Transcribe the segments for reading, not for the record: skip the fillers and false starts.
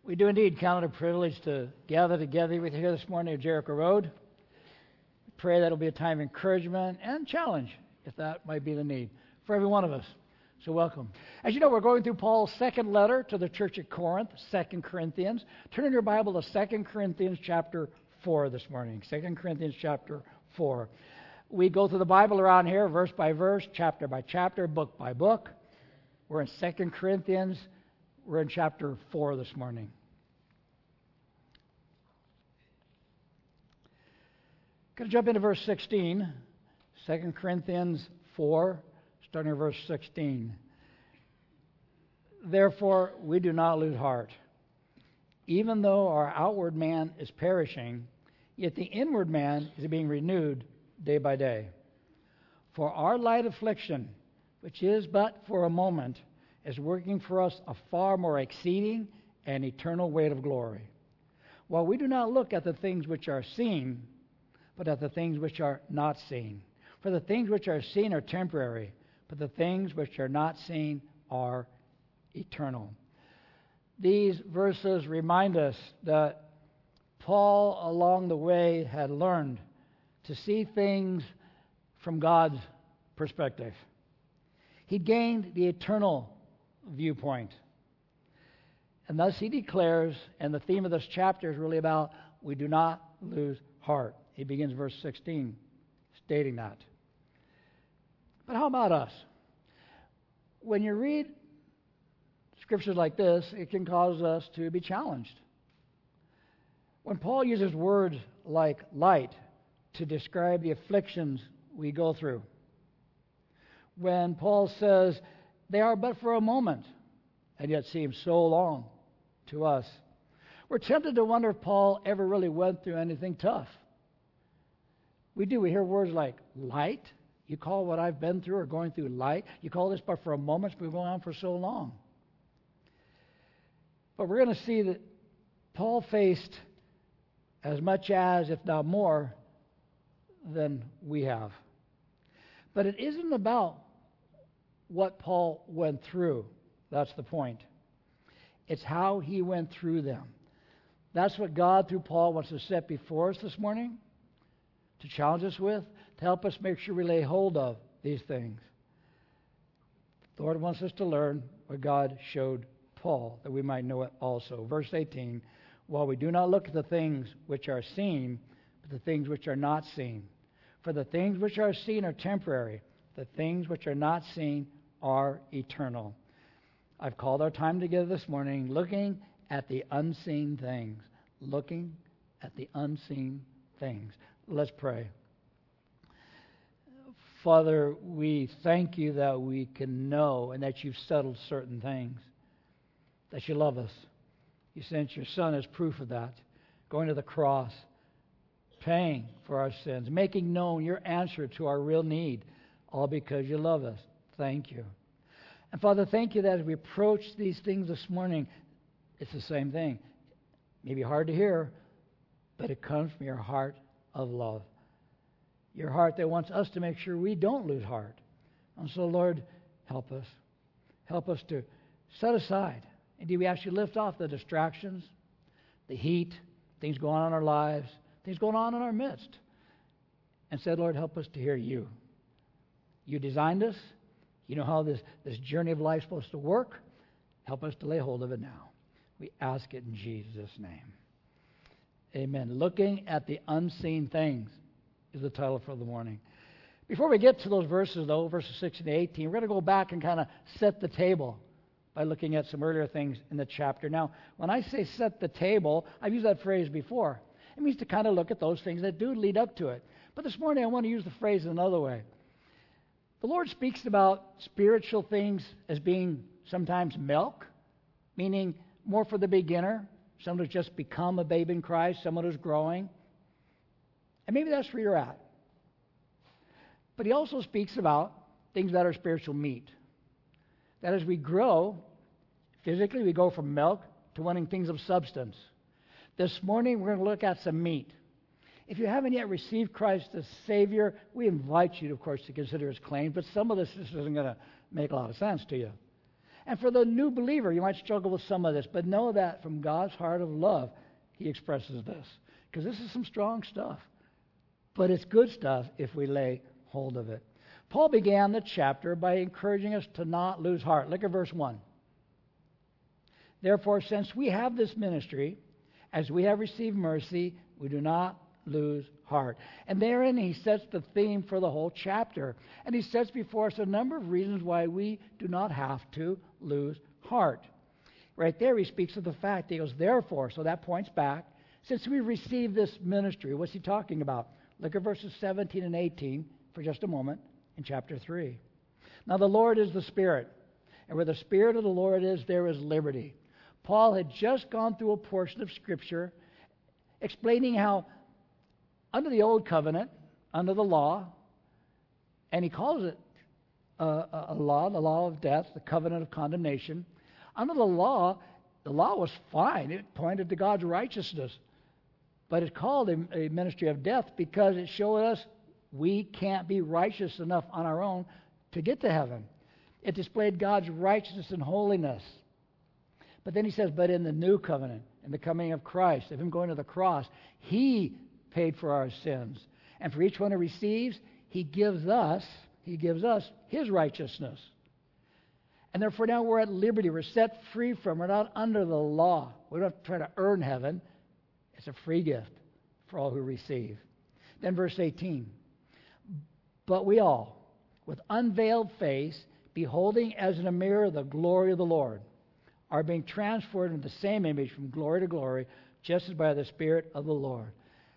We do indeed count it a privilege to gather together with you here this morning at Jericho Road. Pray that it'll be a time of encouragement and challenge, if that might be the need, for every one of us. So welcome. As you know, we're going through Paul's second letter to the church at Corinth, 2 Corinthians. Turn in your Bible to 2 Corinthians chapter 4 this morning. 2 Corinthians chapter 4. We go through the Bible around here, verse by verse, chapter by chapter, book by book. We're in 2 Corinthians. We're in chapter 4 this morning. Going to jump into verse 16, 2 Corinthians 4, starting at verse 16. Therefore, we do not lose heart. Even though our outward man is perishing, yet the inward man is being renewed day by day. For our light affliction, which is but for a moment, is working for us a far more exceeding and eternal weight of glory. While we do not look at the things which are seen, but at the things which are not seen. For the things which are seen are temporary, but the things which are not seen are eternal. These verses remind us that Paul, along the way, had learned to see things from God's perspective. He gained the eternal viewpoint. And thus he declares, and the theme of this chapter is really about, we do not lose heart. He begins verse 16, stating that. But how about us? When you read scriptures like this, it can cause us to be challenged. When Paul uses words like light to describe the afflictions we go through, when Paul says they are but for a moment, and yet seem so long to us, we're tempted to wonder if Paul ever really went through anything tough. We do. We hear words like light. You call what I've been through or going through light? You call this but for a moment? It's been going on for so long. But we're going to see that Paul faced as much as, if not more, than we have. But it isn't about what Paul went through. That's the point. It's how he went through them. That's what God, through Paul, wants to set before us this morning, to challenge us with, to help us make sure we lay hold of these things. The Lord wants us to learn what God showed Paul, that we might know it also. Verse 18, while we do not look at the things which are seen, but the things which are not seen. For the things which are seen are temporary. The things which are not seen are eternal. I've called our time together this morning looking at the unseen things. Looking at the unseen things. Let's pray. Father, we thank you that we can know and that you've settled certain things, that you love us. You sent your Son as proof of that, going to the cross, paying for our sins, making known your answer to our real need, all because you love us. Thank you. And Father, thank you that as we approach these things this morning, it's the same thing. Maybe hard to hear, but it comes from your heart of love. Your heart that wants us to make sure we don't lose heart. And so, Lord, help us. Help us to set aside. Indeed, we ask you to lift off the distractions, the heat, things going on in our lives, things going on in our midst. And said, Lord, help us to hear you. You designed us. You know how this journey of life is supposed to work. Help us to lay hold of it now. We ask it in Jesus' name. Amen. Looking at the unseen things is the title for the morning. Before we get to those verses, though, verses 16 to 18, we're going to go back and kind of set the table by looking at some earlier things in the chapter. Now, when I say set the table, I've used that phrase before. It means to kind of look at those things that do lead up to it. But this morning I want to use the phrase in another way. The Lord speaks about spiritual things as being sometimes milk, meaning more for the beginner, someone who's just become a babe in Christ, someone who's growing. And maybe that's where you're at. But he also speaks about things that are spiritual meat. That as we grow, physically we go from milk to wanting things of substance. This morning we're going to look at some meat. If you haven't yet received Christ as Savior, we invite you, of course, to consider his claims, but some of this isn't going to make a lot of sense to you. And for the new believer, you might struggle with some of this, but know that from God's heart of love, he expresses this. Because this is some strong stuff. But it's good stuff if we lay hold of it. Paul began the chapter by encouraging us to not lose heart. Look at verse 1. Therefore, since we have this ministry, as we have received mercy, we do not lose heart. And therein he sets the theme for the whole chapter. And he sets before us a number of reasons why we do not have to lose heart. Right there he speaks of the fact. He goes, therefore, so that points back. Since we received this ministry, what's he talking about? Look at verses 17 and 18 for just a moment in chapter 3. Now the Lord is the Spirit, and where the Spirit of the Lord is, there is liberty. Paul had just gone through a portion of Scripture explaining how under the Old Covenant, under the law, and he calls it a law, the law of death, the covenant of condemnation. Under the law was fine. It pointed to God's righteousness. But it's called a ministry of death because it showed us we can't be righteous enough on our own to get to heaven. It displayed God's righteousness and holiness. But then he says, but in the new covenant, in the coming of Christ, of him going to the cross, he paid for our sins. And for each one who receives, he gives us his righteousness. And therefore now we're at liberty. We're set free from, we're not under the law. We don't have to try to earn heaven. It's a free gift for all who receive. Then verse 18. But we all, with unveiled face, beholding as in a mirror the glory of the Lord, are being transformed into the same image from glory to glory, just as by the Spirit of the Lord.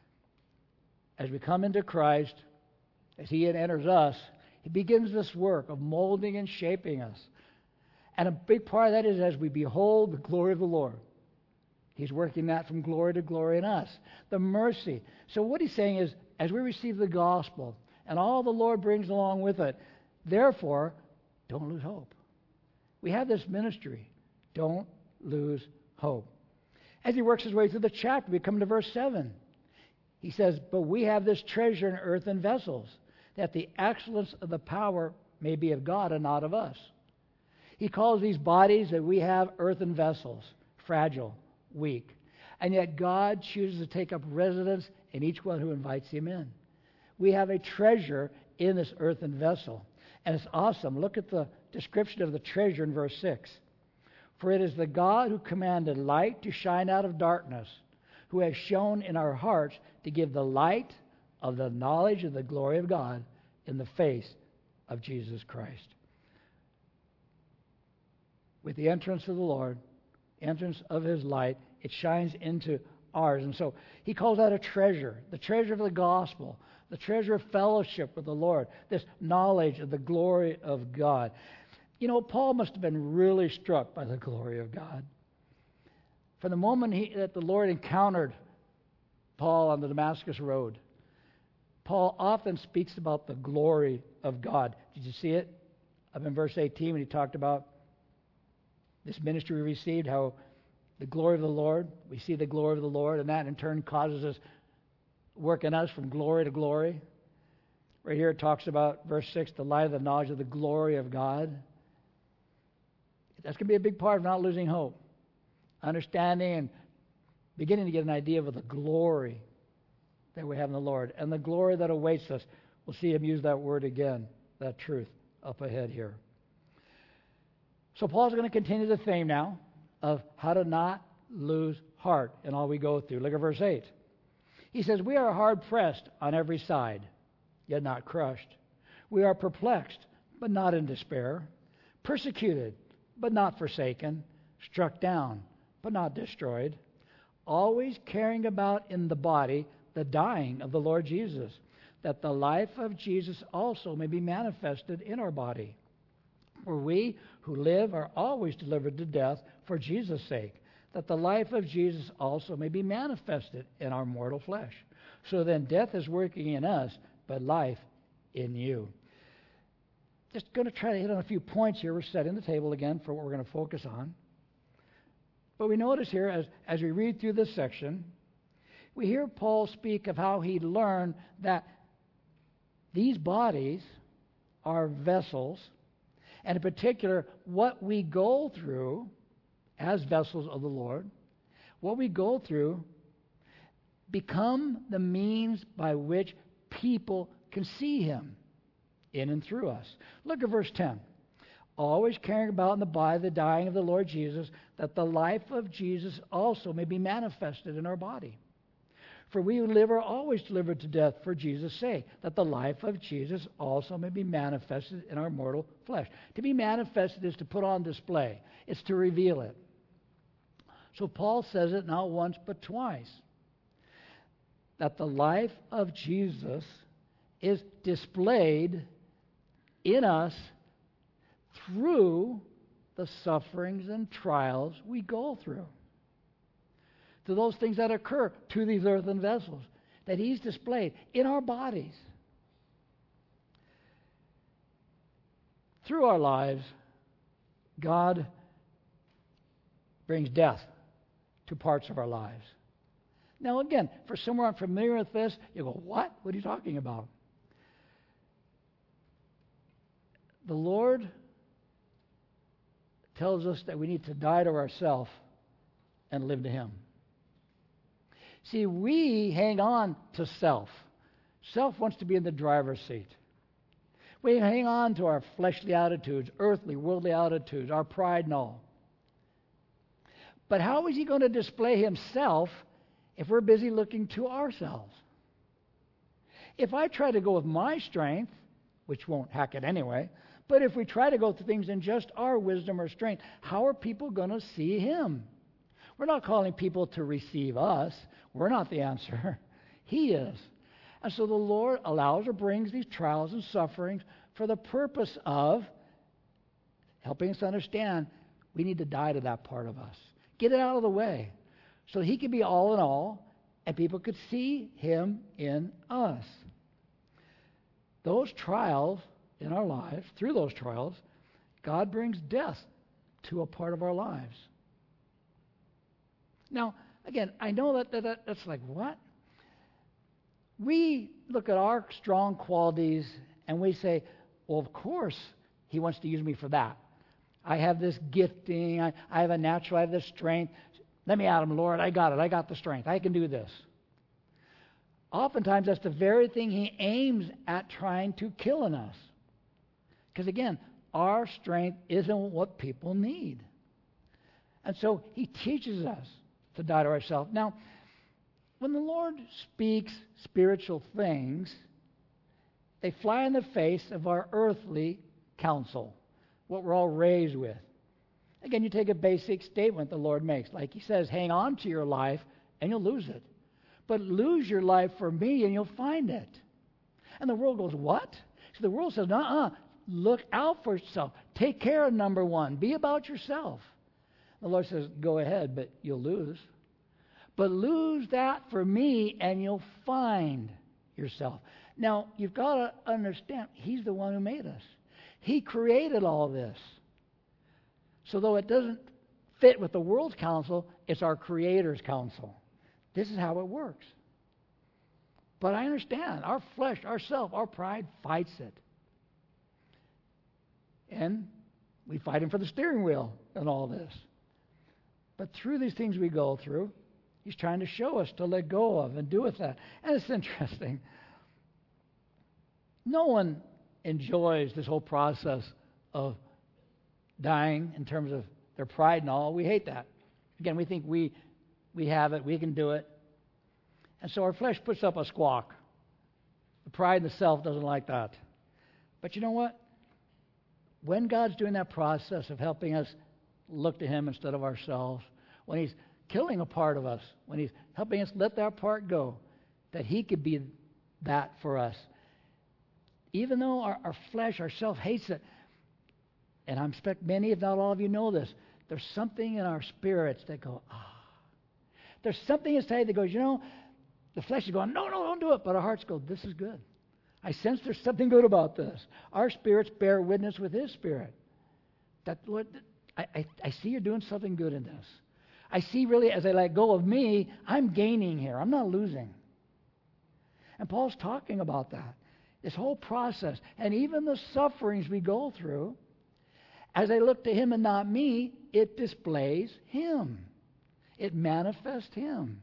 As we come into Christ, as he enters us, he begins this work of molding and shaping us. And a big part of that is as we behold the glory of the Lord. He's working that from glory to glory in us. The mercy. So what he's saying is, as we receive the gospel and all the Lord brings along with it, therefore, don't lose hope. We have this ministry. Don't lose hope. As he works his way through the chapter, we come to verse 7. He says, but we have this treasure in earthen vessels, that the excellence of the power may be of God and not of us. He calls these bodies that we have earthen vessels, fragile, weak. And yet God chooses to take up residence in each one who invites him in. We have a treasure in this earthen vessel. And it's awesome. Look at the description of the treasure in verse 6. For it is the God who commanded light to shine out of darkness, who has shone in our hearts to give the light of the knowledge of the glory of God in the face of Jesus Christ. With the entrance of the Lord, entrance of his light, it shines into ours. And so he calls that a treasure, the treasure of the gospel, the treasure of fellowship with the Lord, this knowledge of the glory of God. You know, Paul must have been really struck by the glory of God. From the moment that the Lord encountered Paul on the Damascus Road, Paul often speaks about the glory of God. Did you see it? Up in verse 18 when he talked about this ministry we received, how the glory of the Lord, we see the glory of the Lord, and that in turn causes us work in us from glory to glory. Right here it talks about, verse 6, the light of the knowledge of the glory of God. That's going to be a big part of not losing hope. Understanding and beginning to get an idea of the glory that we have in the Lord and the glory that awaits us. We'll see him use that word again, that truth, up ahead here. So Paul's going to continue the theme now of how to not lose heart in all we go through. Look at verse 8. He says, we are hard pressed on every side, yet not crushed. We are perplexed, but not in despair. Persecuted, but not forsaken. Struck down, but not destroyed. Always carrying about in the body the dying of the Lord Jesus, that the life of Jesus also may be manifested in our body. For we who live are always delivered to death for Jesus' sake, that the life of Jesus also may be manifested in our mortal flesh. So then death is working in us, but life in you. Just going to try to hit on a few points here. We're setting the table again for what we're going to focus on. But we notice here, as we read through this section, we hear Paul speak of how he learned that these bodies are vessels, And in particular, what we go through as vessels of the Lord, what we go through become the means by which people can see Him in and through us. Look at verse 10. Always carrying about in the body the dying of the Lord Jesus, that the life of Jesus also may be manifested in our body. For we who live are always delivered to death for Jesus' sake, that the life of Jesus also may be manifested in our mortal flesh. To be manifested is to put on display. It's to reveal it. So Paul says it not once but twice, that the life of Jesus is displayed in us through the sufferings and trials we go through. To those things that occur to these earthen vessels, that He's displayed in our bodies. Through our lives, God brings death to parts of our lives. Now again, for someone unfamiliar with this, you go, what? What are you talking about? The Lord tells us that we need to die to ourselves and live to Him. See, we hang on to self. Self wants to be in the driver's seat. We hang on to our fleshly attitudes, earthly, worldly attitudes, our pride and all. But how is He going to display Himself if we're busy looking to ourselves? If I try to go with my strength, which won't hack it anyway, but if we try to go through things in just our wisdom or strength, how are people going to see Him? We're not calling people to receive us. We're not the answer. He is. And so the Lord allows or brings these trials and sufferings for the purpose of helping us understand we need to die to that part of us. Get it out of the way so He can be all in all and people could see Him in us. Those trials in our lives, through those trials, God brings death to a part of our lives. Now, again, I know that's like, what? We look at our strong qualities and we say, well, of course, He wants to use me for that. I have this gifting. I have a natural, I have this strength. Let me at Him, Lord. I got it. I got the strength. I can do this. Oftentimes, that's the very thing He aims at trying to kill in us. Because again, our strength isn't what people need. And so He teaches us to die to ourselves. Now, when the Lord speaks spiritual things, they fly in the face of our earthly counsel, what we're all raised with. Again, you take a basic statement the Lord makes. Like He says, hang on to your life and you'll lose it. But lose your life for me and you'll find it. And the world goes, what? So the world says, look out for yourself. Take care of number one. Be about yourself. The Lord says, go ahead, but you'll lose. But lose that for me and you'll find yourself. Now, you've got to understand, He's the one who made us. He created all this. So though it doesn't fit with the world's counsel, it's our Creator's counsel. This is how it works. But I understand, our flesh, our self, our pride fights it. And we fight Him for the steering wheel in all this. But through these things we go through, He's trying to show us to let go of and do with that. And it's interesting. No one enjoys this whole process of dying in terms of their pride and all. We hate that. Again, we think we have it, we can do it. And so our flesh puts up a squawk. The pride in the self doesn't like that. But you know what? When God's doing that process of helping us look to Him instead of ourselves, when He's killing a part of us, when He's helping us let that part go, that He could be that for us. Even though our flesh, our self hates it, and I expect many, if not all of you know this, there's something in our spirits that go, There's something inside that goes, the flesh is going, no, don't do it. But our hearts go, this is good. I sense there's something good about this. Our spirits bear witness with His Spirit. That, Lord, I see you're doing something good in this. I see really as I let go of me, I'm gaining here. I'm not losing. And Paul's talking about that. This whole process. And even the sufferings we go through, As I look to Him and not me, it displays Him. It manifests Him.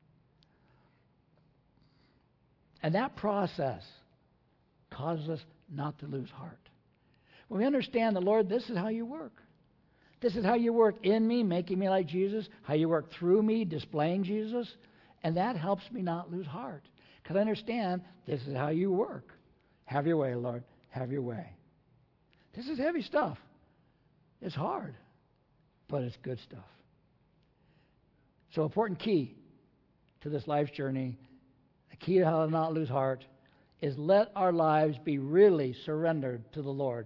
And that process causes us not to lose heart. When we understand the Lord, this is how you work. This is how you work in me, making me like Jesus, how you work through me, displaying Jesus, and that helps me not lose heart. Because I understand this is how you work. Have your way, Lord. Have your way. This is heavy stuff. It's hard, but it's good stuff. So, important key to this life's journey, the key to how to not lose heart, is let our lives be really surrendered to the Lord.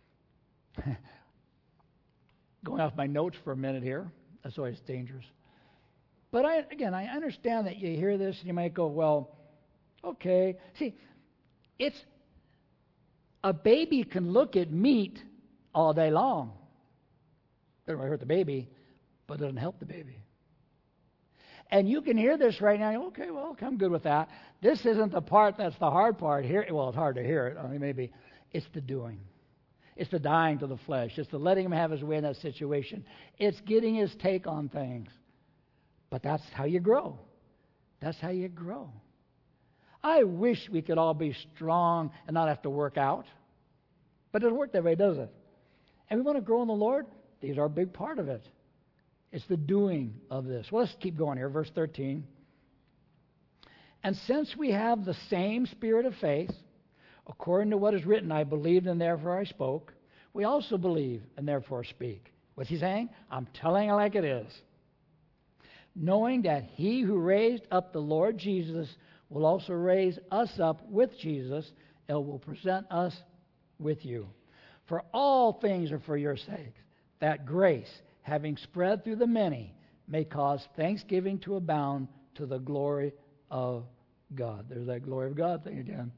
Going off my notes for a minute here. That's always dangerous. But I understand that you hear this and you might go, well, okay. See, it's a baby can look at meat all day long. Doesn't really hurt the baby, but it doesn't help the baby. And you can hear this right now. Okay, well, I'm good with that. This isn't the part that's the hard part here. Well, it's hard to hear it. I mean, maybe it's the doing. It's the dying to the flesh. It's the letting Him have His way in that situation. It's getting His take on things. But that's how you grow. That's how you grow. I wish we could all be strong and not have to work out. But it doesn't work that way, does it? And we want to grow in the Lord. These are a big part of it. It's the doing of this. Well, let's keep going here. Verse 13. And since we have the same spirit of faith, according to what is written, I believed and therefore I spoke, we also believe and therefore speak. What's he saying? I'm telling it like it is. Knowing that He who raised up the Lord Jesus will also raise us up with Jesus and will present us with you. For all things are for your sakes, that grace, having spread through the many, may cause thanksgiving to abound to the glory of God. There's that glory of God thing again.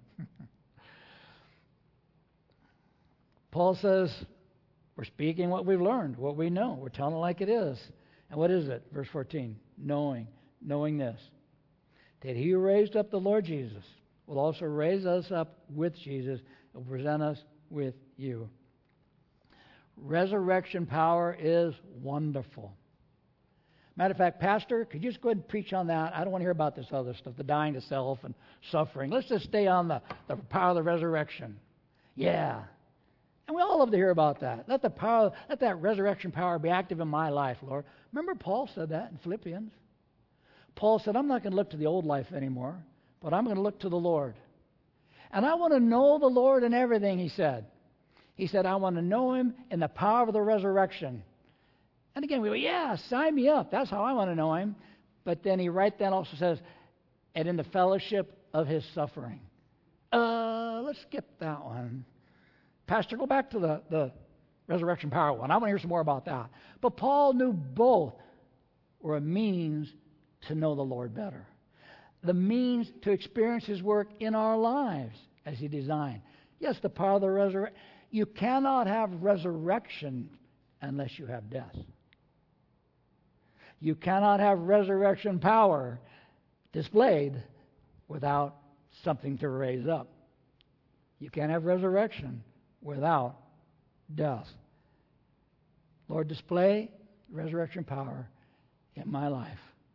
Paul says, we're speaking what we've learned, what we know. We're telling it like it is. And what is it? Verse 14, knowing this, that He who raised up the Lord Jesus will also raise us up with Jesus and present us with you. Resurrection power is wonderful. Matter of fact, Pastor, could you just go ahead and preach on that? I don't want to hear about this other stuff, the dying to self and suffering. Let's just stay on the power of the resurrection. Yeah. And we all love to hear about that. Let that resurrection power be active in my life, Lord. Remember Paul said that in Philippians? Paul said, I'm not going to look to the old life anymore, but I'm going to look to the Lord. And I want to know the Lord in everything, he said. He said, I want to know Him in the power of the resurrection. And again, we go, yeah, sign me up. That's how I want to know Him. But then he right then also says, and in the fellowship of His suffering. Let's skip that one. Pastor, go back to the resurrection power one. I want to hear some more about that. But Paul knew both were a means to know the Lord better. The means to experience His work in our lives as He designed. Yes, the power of the resurrection. You cannot have resurrection unless you have death. You cannot have resurrection power displayed without something to raise up. You can't have resurrection without death. Lord, display resurrection power in my life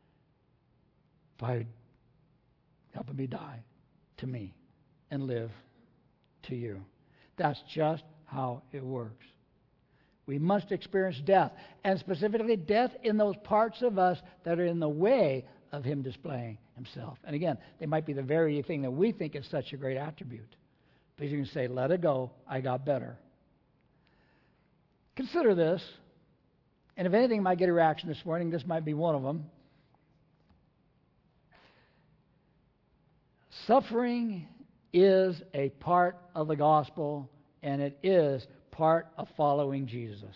by helping me die to me and live to you. That's just how it works. We must experience death, and specifically death in those parts of us that are in the way of Him displaying Himself. And again, they might be the very thing that we think is such a great attribute. But you can say, let it go, I got better. Consider this, and if anything might get a reaction this morning, this might be one of them. Suffering is a part of the gospel, and it is part of following Jesus.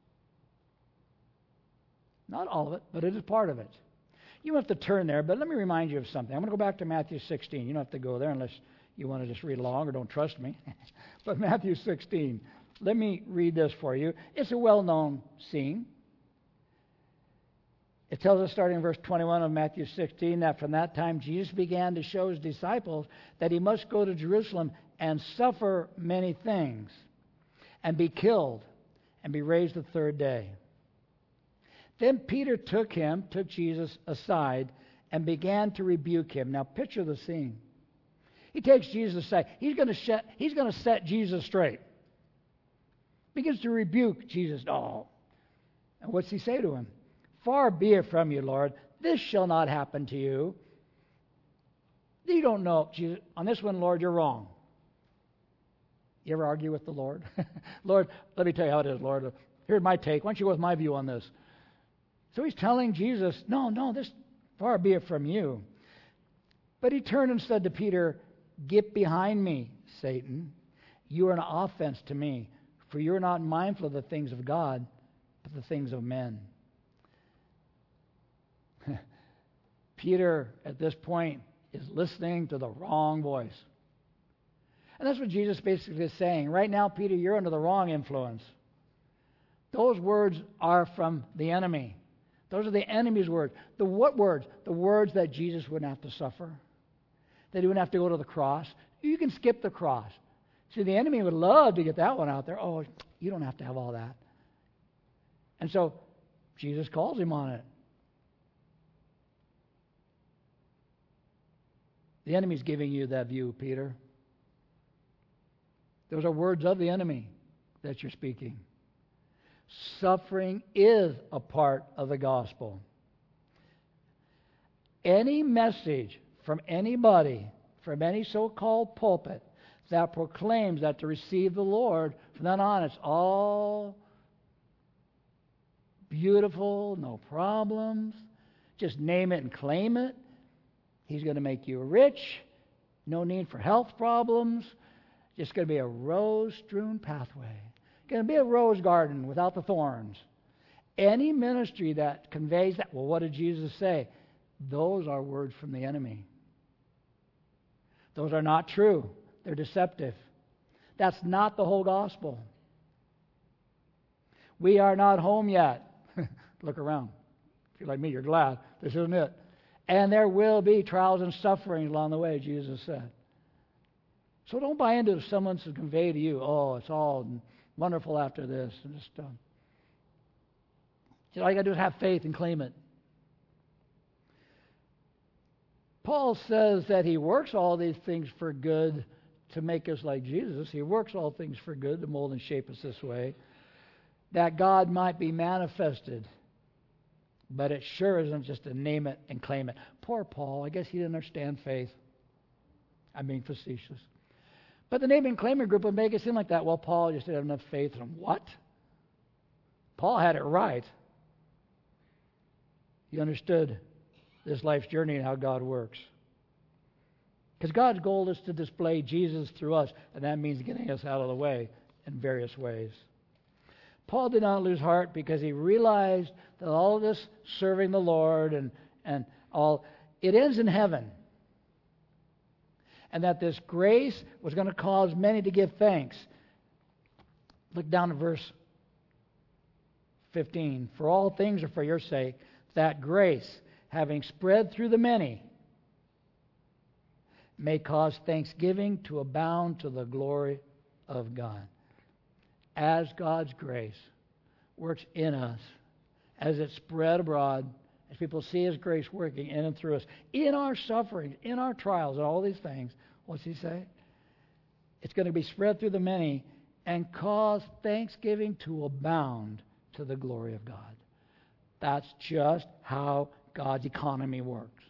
Not all of it, but it is part of it. You don't have to turn there, but let me remind you of something. I'm going to go back to Matthew 16. You don't have to go there unless you want to just read along or don't trust me. But Matthew 16. Let me read this for you. It's a well-known scene. It tells us, starting in verse 21 of Matthew 16, that from that time Jesus began to show His disciples that He must go to Jerusalem and suffer many things and be killed and be raised the third day. Then Peter took Jesus aside, and began to rebuke him. Now picture the scene. He takes Jesus aside. He's going to set Jesus straight. Begins to rebuke Jesus. Oh. And what's he say to him? Far be it from you, Lord. This shall not happen to you. You don't know. Jesus, on this one, Lord, you're wrong. You ever argue with the Lord? Lord, let me tell you how it is, Lord. Here's my take. Why don't you go with my view on this? So he's telling Jesus, no, this far be it from you. But he turned and said to Peter, get behind me, Satan. You are an offense to me, for you are not mindful of the things of God, but the things of men. Peter, at this point, is listening to the wrong voice. And that's what Jesus basically is saying. Right now, Peter, you're under the wrong influence. Those words are from the enemy. Those are the enemy's words. The what words? The words that Jesus wouldn't have to suffer. That he wouldn't have to go to the cross. You can skip the cross. See, the enemy would love to get that one out there. Oh, you don't have to have all that. And so Jesus calls him on it. The enemy's giving you that view, Peter. Those are words of the enemy that you're speaking. Suffering is a part of the gospel. Any message from anybody, from any so-called pulpit, that proclaims that to receive the Lord, from then on it's all beautiful, no problems, just name it and claim it. He's going to make you rich, no need for health problems, just going to be a rose-strewn pathway. Going to be a rose garden without the thorns. Any ministry that conveys that, well, what did Jesus say? Those are words from the enemy. Those are not true. They're deceptive. That's not the whole gospel. We are not home yet. Look around. If you're like me, you're glad. This isn't it. And there will be trials and sufferings along the way, Jesus said. So don't buy into if someone's to convey to you, oh, it's all wonderful after this. And just, all you got to do is have faith and claim it. Paul says that he works all these things for good to make us like Jesus. He works all things for good to mold and shape us this way, that God might be manifested. But it sure isn't just to name it and claim it. Poor Paul, I guess he didn't understand faith. I'm being facetious. But the naming and claiming group would make it seem like that. Well, Paul just didn't have enough faith in him. What? Paul had it right. He understood this life's journey and how God works. Because God's goal is to display Jesus through us, and that means getting us out of the way in various ways. Paul did not lose heart because he realized that all of this serving the Lord and all, it ends in heaven. And that this grace was going to cause many to give thanks. Look down at verse 15. For all things are for your sake, that grace, having spread through the many, may cause thanksgiving to abound to the glory of God. As God's grace works in us, as it's spread abroad, as people see His grace working in and through us, in our sufferings, in our trials, and all these things, what's He say? It's going to be spread through the many and cause thanksgiving to abound to the glory of God. That's just how God's economy works.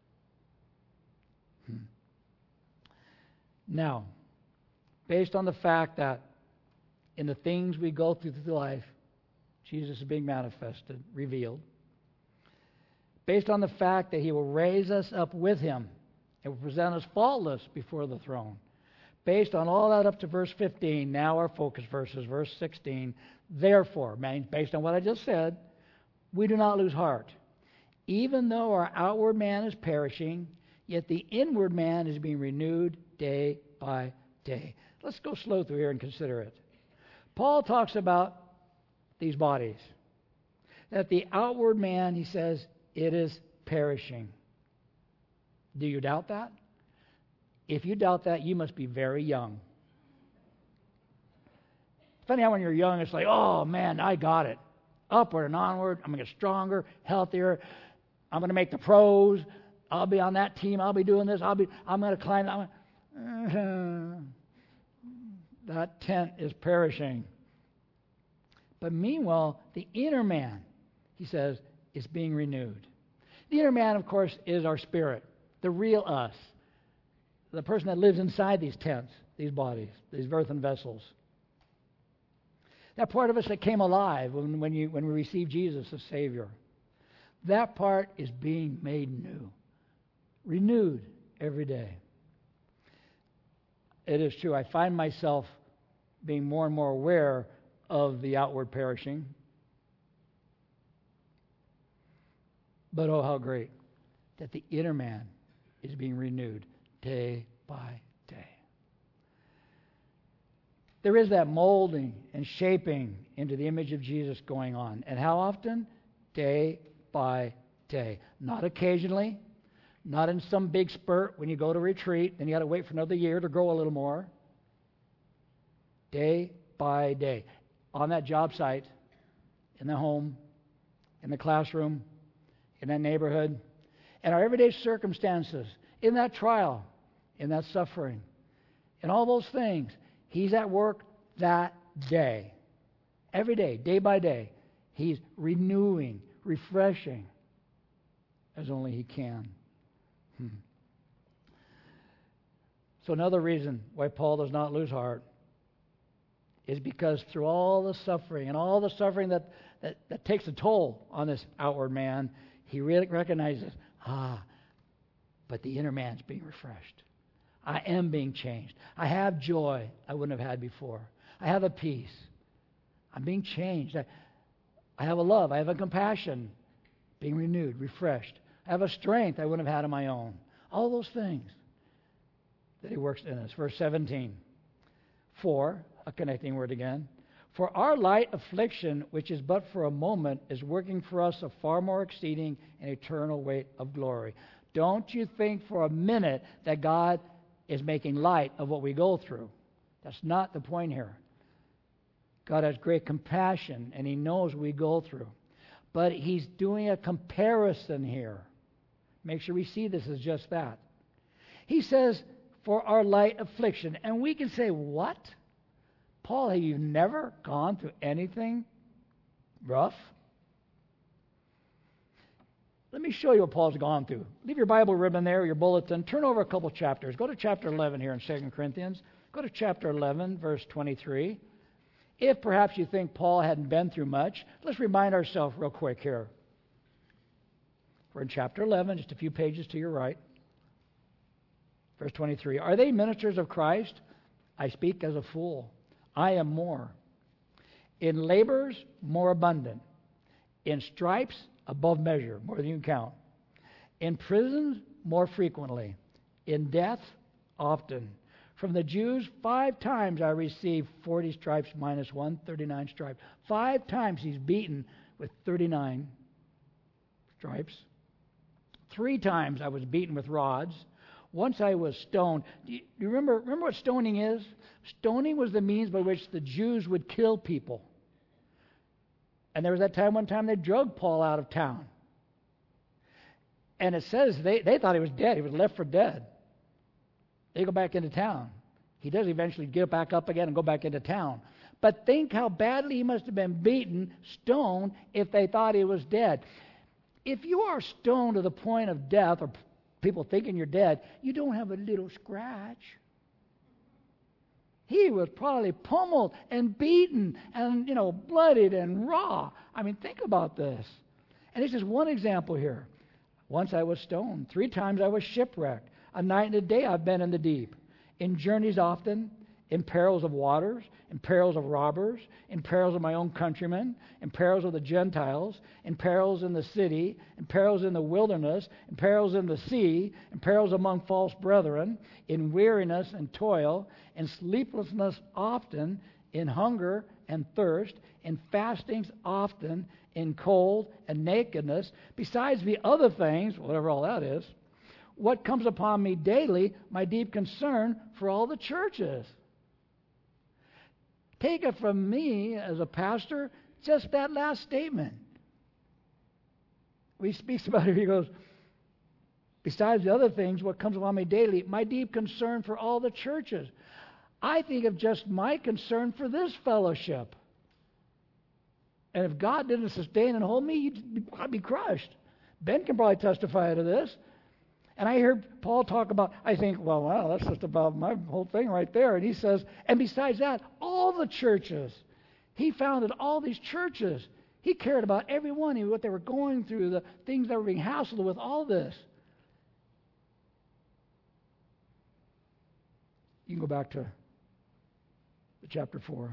Now, based on the fact that in the things we go through life, Jesus is being manifested, revealed. Based on the fact that He will raise us up with Him and will present us faultless before the throne. Based on all that up to verse 15, now our focus verses, verse 16. Therefore, based on what I just said, we do not lose heart. Even though our outward man is perishing, yet the inward man is being renewed day by day. Let's go slow through here and consider it. Paul talks about these bodies. That the outward man, he says, it is perishing. Do you doubt that? If you doubt that, you must be very young. Funny how when you're young, it's like, oh man, I got it. Upward and onward. I'm going to get stronger, healthier. I'm going to make the pros. I'll be on that team. I'll be doing this. I'm going to climb. That tent is perishing. But meanwhile, the inner man, he says, is being renewed. The inner man, of course, is our spirit, the real us, the person that lives inside these tents, these bodies, these earthen vessels. That part of us that came alive when we received Jesus as Savior. That part is being made new, renewed every day. It is true. I find myself being more and more aware of the outward perishing. But oh, how great that the inner man is being renewed day by day. There is that molding and shaping into the image of Jesus going on. And how often? Day by day. Not occasionally, not in some big spurt when you go to retreat, then you got to wait for another year to grow a little more. Day by day. On that job site, in the home, in the classroom, in that neighborhood, in our everyday circumstances, in that trial, in that suffering, in all those things, He's at work that day. Every day, day by day, He's renewing, refreshing, as only He can. So another reason why Paul does not lose heart is because through all the suffering and all the suffering that takes a toll on this outward man, he really recognizes, but the inner man's being refreshed. I am being changed. I have joy I wouldn't have had before. I have a peace. I'm being changed. I have a love. I have a compassion being renewed, refreshed. I have a strength I wouldn't have had on my own. All those things that He works in us. Verse 17. For, a connecting word again, for our light affliction, which is but for a moment, is working for us a far more exceeding and eternal weight of glory. Don't you think for a minute that God is making light of what we go through. That's not the point here. God has great compassion, and He knows we go through. But He's doing a comparison here. Make sure we see this as just that. He says, for our light affliction. And we can say, what? Paul, have you never gone through anything rough? Let me show you what Paul's gone through. Leave your Bible ribbon there, your bulletin. Turn over a couple chapters. Go to chapter 11 here in 2 Corinthians. Go to chapter 11, verse 23. If perhaps you think Paul hadn't been through much, let's remind ourselves real quick here. We're in chapter 11, just a few pages to your right. Verse 23. Are they ministers of Christ? I speak as a fool. I am more. In labors, more abundant. In stripes, above measure, more than you can count. In prisons, more frequently. In death, often. From the Jews, 5 times I received 40 stripes minus 1, 39 stripes. 5 times he's beaten with 39 stripes. 3 times I was beaten with rods. Once I was stoned. Do you remember what stoning is? Stoning was the means by which the Jews would kill people. And there was one time they drug Paul out of town. And it says they thought he was dead. He was left for dead. They go back into town. He does eventually get back up again and go back into town. But think how badly he must have been beaten, stoned, if they thought he was dead. If you are stoned to the point of death, or people thinking you're dead, you don't have a little scratch. He was probably pummeled and beaten and, bloodied and raw. I mean, think about this. And this is one example here. Once I was stoned. 3 times I was shipwrecked. A night and a day I've been in the deep. In journeys often, in perils of waters, in perils of robbers, in perils of my own countrymen, in perils of the Gentiles, in perils in the city, in perils in the wilderness, in perils in the sea, in perils among false brethren, in weariness and toil, in sleeplessness often, in hunger and thirst, in fastings often, in cold and nakedness, besides the other things, whatever all that is, what comes upon me daily, my deep concern for all the churches. take it from me as a pastor, just that last statement. He speaks about it, he goes, besides the other things, what comes upon me daily, my deep concern for all the churches. I think of just my concern for this fellowship. And if God didn't sustain and hold me, I'd be crushed. Ben can probably testify to this. And I hear Paul talk about, I think, well, wow, that's just about my whole thing right there. And he says, and besides that, all the churches. He founded all these churches. He cared about everyone, what they were going through, the things that were being hassled with, all this. You can go back to chapter 4.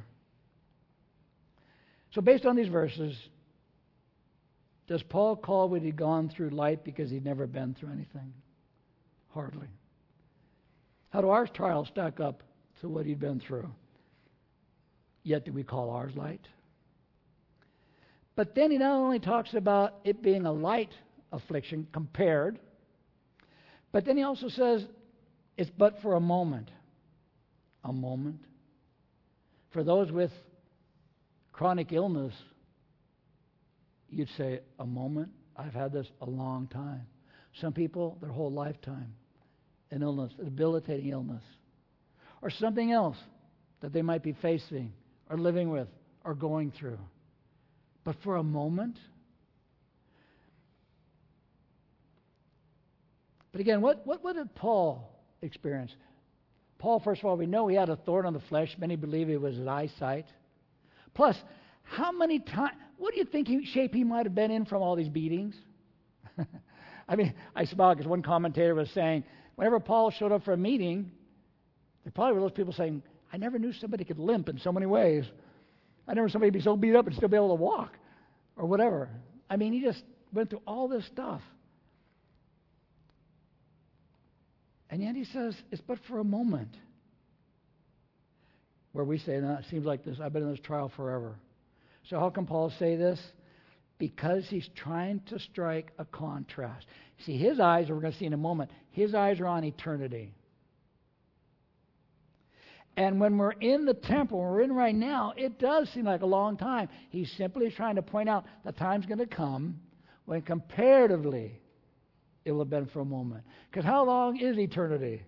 So based on these verses, does Paul call what he'd gone through light because he'd never been through anything? Hardly. How do our trials stack up to what he'd been through? Yet do we call ours light? But then he not only talks about it being a light affliction compared, but then he also says it's but for a moment. A moment. For those with chronic illness, you'd say, a moment? I've had this a long time. Some people, their whole lifetime. An illness, a debilitating illness. Or something else that they might be facing, or living with, or going through. But for a moment? But again, what did Paul experience? Paul, first of all, we know he had a thorn on the flesh. Many believe it was his eyesight. Plus, how many times, what do you think shape he might have been in from all these beatings? I mean, I smile because one commentator was saying, whenever Paul showed up for a meeting, there probably were those people saying, I never knew somebody could limp in so many ways. I never knew somebody be so beat up and still be able to walk or whatever. I mean, he just went through all this stuff. And yet he says, it's but for a moment. Where we say, no, it seems like this, I've been in this trial forever. So how can Paul say this? Because he's trying to strike a contrast. See, his eyes, we're going to see in a moment, his eyes are on eternity. And when we're in the temple, we're in right now, it does seem like a long time. He's simply trying to point out the time's going to come when comparatively it will have been for a moment. Because how long is eternity?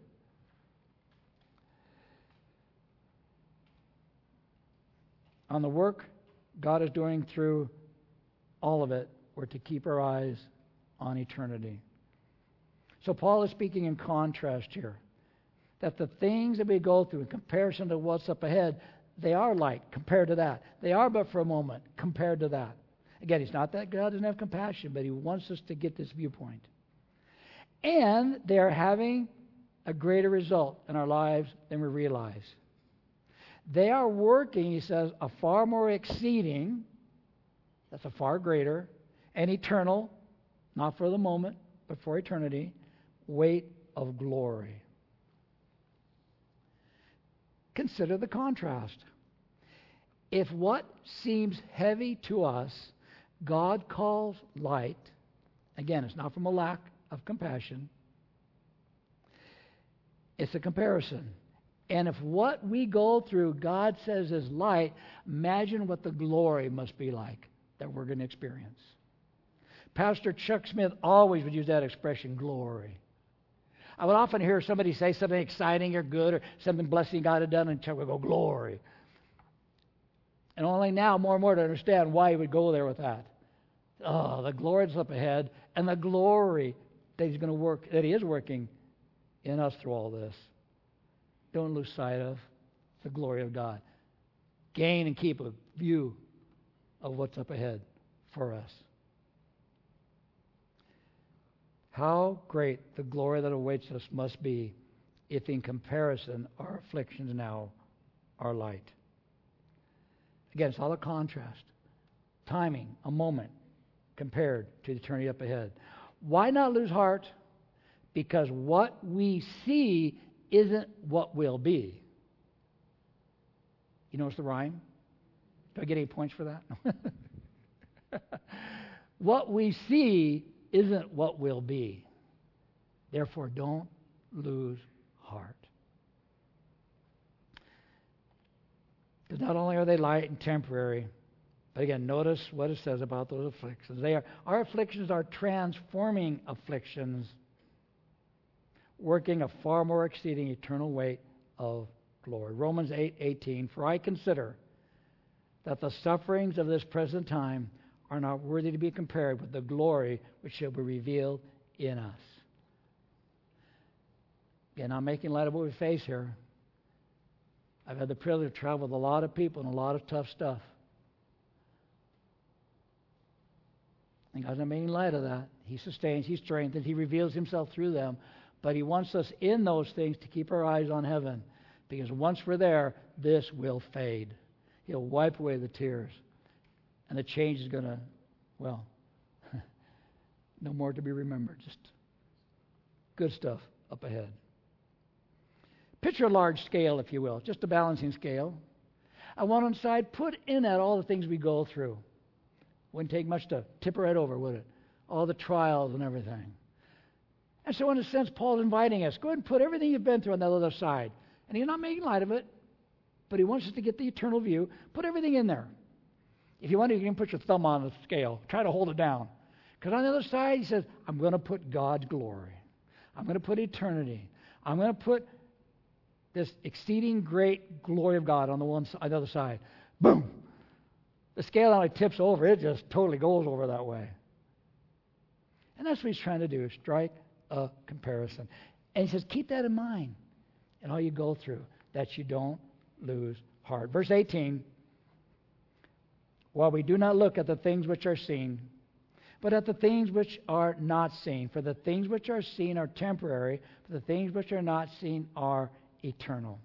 On the work God is doing through all of it, we're to keep our eyes on eternity. So Paul is speaking in contrast here. That the things that we go through in comparison to what's up ahead, they are light compared to that. They are but for a moment compared to that. Again, it's not that God doesn't have compassion, but he wants us to get this viewpoint. And they are having a greater result in our lives than we realize. They are working, he says, a far more exceeding, that's a far greater, and eternal, not for the moment, but for eternity, weight of glory. Consider the contrast. If what seems heavy to us, God calls light, again, it's not from a lack of compassion, it's a comparison. And if what we go through, God says is light, imagine what the glory must be like that we're going to experience. Pastor Chuck Smith always would use that expression, glory. I would often hear somebody say something exciting or good or something blessing God had done, and Chuck would go, glory. And only now more and more to understand why he would go there with that. Oh, the glory that's up ahead, and the glory that he's going to work, that he is working in us through all this. Don't lose sight of the glory of God. Gain and keep a view of what's up ahead for us. How great the glory that awaits us must be if in comparison our afflictions now are light. Again, it's all a contrast. Timing, a moment, compared to the eternity up ahead. Why not lose heart? Because what we see isn't what will be. You notice the rhyme? Do I get any points for that? What we see isn't what will be. Therefore, don't lose heart. Because not only are they light and temporary, but again, notice what it says about those afflictions. Our afflictions are transforming afflictions, working a far more exceeding eternal weight of glory. Romans 8:18, for I consider that the sufferings of this present time are not worthy to be compared with the glory which shall be revealed in us. Again, I'm making light of what we face here. I've had the privilege to travel with a lot of people and a lot of tough stuff. And God's not making light of that. He sustains, He strengthens, He reveals Himself through them. But He wants us in those things to keep our eyes on heaven. Because once we're there, this will fade. He'll wipe away the tears. And the change is going to, well, no more to be remembered. Just good stuff up ahead. Picture a large scale, if you will, just a balancing scale. On one side, put in that all the things we go through. Wouldn't take much to tip her right over, would it? All the trials and everything. And so in a sense, Paul's inviting us, go ahead and put everything you've been through on that other side. And He's not making light of it, but He wants us to get the eternal view. Put everything in there. If you want to, you can put your thumb on the scale. Try to hold it down. Because on the other side, He says, I'm going to put God's glory. I'm going to put eternity. I'm going to put this exceeding great glory of God on the other side. Boom! The scale not only tips over, it just totally goes over that way. And that's what He's trying to do, strike a comparison. And He says, keep that in mind in all you go through, that you don't lose heart. Verse 18, while we do not look at the things which are seen, but at the things which are not seen. For the things which are seen are temporary, but the things which are not seen are eternal.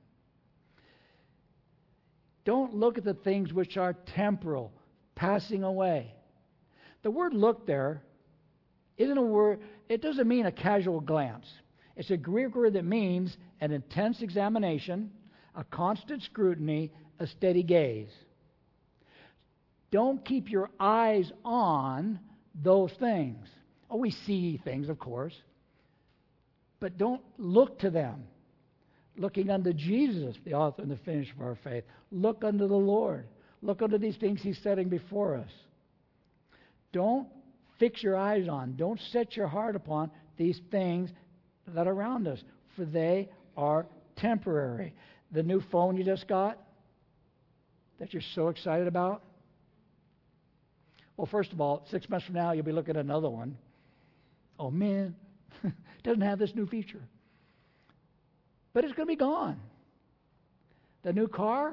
Don't look at the things which are temporal, passing away. The word look there isn't a word, it doesn't mean a casual glance. It's a Greek word that means an intense examination, a constant scrutiny, a steady gaze. Don't keep your eyes on those things. Oh, we see things, of course, but don't look to them. Looking unto Jesus, the author and the finisher of our faith. Look unto the Lord. Look unto these things He's setting before us. Don't fix your eyes on, don't set your heart upon these things that are around us, for they are temporary. The new phone you just got, that you're so excited about, well, first of all, 6 months from now, you'll be looking at another one. Oh, man, it doesn't have this new feature. But it's going to be gone. The new car,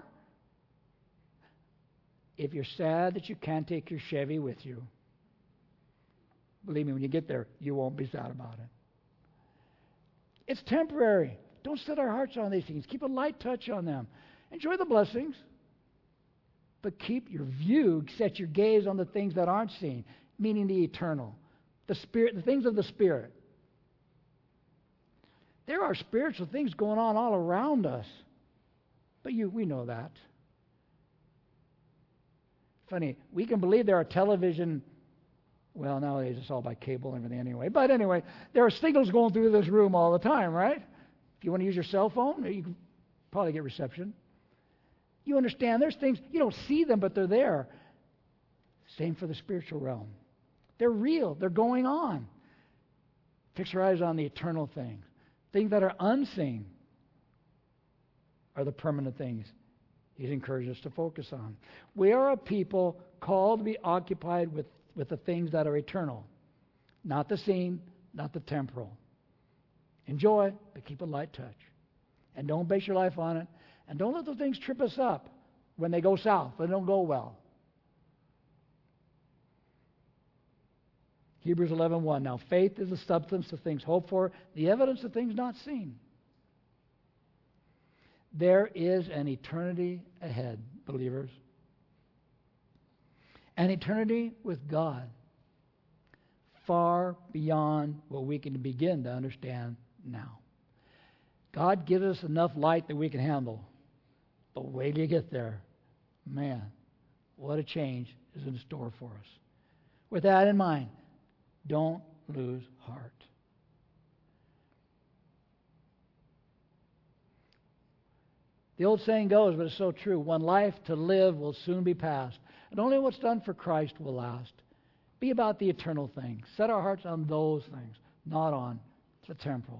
if you're sad that you can't take your Chevy with you, believe me, when you get there, you won't be sad about it. It's temporary. Don't set our hearts on these things. Keep a light touch on them. Enjoy the blessings. But keep your view, set your gaze on the things that aren't seen, meaning the eternal, the Spirit, the things of the Spirit. There are spiritual things going on all around us. But we know that. Funny, we can believe there are television, well, nowadays it's all by cable and everything anyway. But anyway, there are signals going through this room all the time, right? If you want to use your cell phone, you can probably get reception. You understand, there's things, you don't see them, but they're there. Same for the spiritual realm. They're real. They're going on. Fix your eyes on the eternal things. Things that are unseen are the permanent things He's encouraged us to focus on. We are a people called to be occupied with the things that are eternal. Not the seen, not the temporal. Enjoy, but keep a light touch. And don't base your life on it. And don't let those things trip us up when they go south, when they don't go well. Hebrews 11:1. Now faith is the substance of things hoped for, the evidence of things not seen. There is an eternity ahead, believers. An eternity with God, far beyond what we can begin to understand now. God gives us enough light that we can handle. But wait till you get there. Man, what a change is in store for us. With that in mind, don't lose heart. The old saying goes, but it's so true, one life to live will soon be past, and only what's done for Christ will last. Be about the eternal things. Set our hearts on those things, not on the temporal.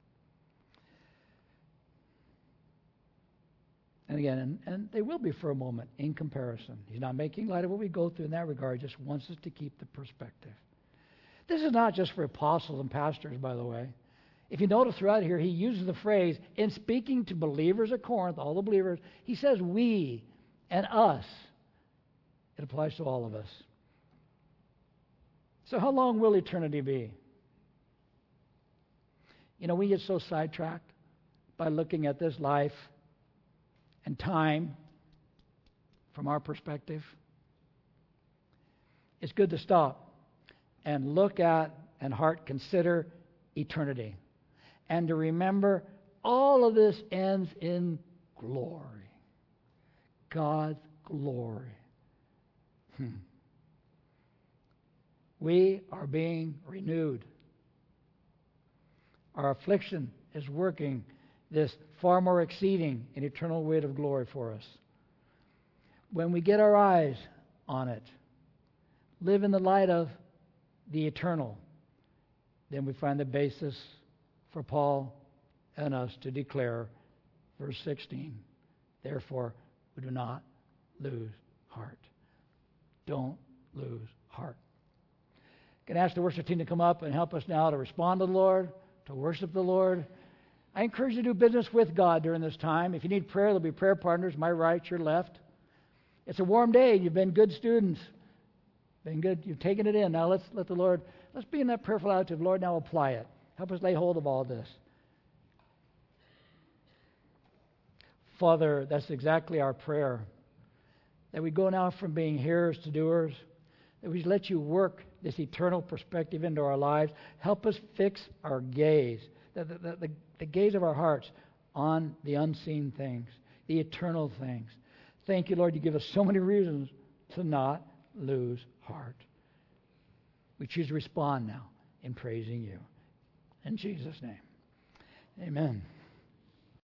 And again, and they will be for a moment in comparison. He's not making light of what we go through in that regard, just wants us to keep the perspective. This is not just for apostles and pastors, by the way. If you notice throughout here, he uses the phrase, in speaking to believers at Corinth, all the believers, he says we and us. It applies to all of us. So how long will eternity be? You know, we get so sidetracked by looking at this life and time from our perspective. It's good to stop and look at and heart consider eternity. And to remember all of this ends in glory. God's glory. We are being renewed. Our affliction is working this far more exceeding and eternal weight of glory for us. When we get our eyes on it, live in the light of the eternal, then we find the basis for Paul and us to declare, verse 16, therefore we do not lose heart. Don't lose heart. I'm going to ask the worship team to come up and help us now to respond to the Lord, to worship the Lord. I encourage you to do business with God during this time. If you need prayer, there'll be prayer partners, my right, your left. It's a warm day. You've been good students. Been good. You've taken it in. Now let's let the Lord, let's be in that prayerful attitude. Lord, now apply it. Help us lay hold of all this. Father, that's exactly our prayer. That we go now from being hearers to doers. That we let you work this eternal perspective into our lives. Help us fix our gaze, the gaze of our hearts on the unseen things, the eternal things. Thank you, Lord, you give us so many reasons to not lose heart. We choose to respond now in praising you. In Jesus' name, amen.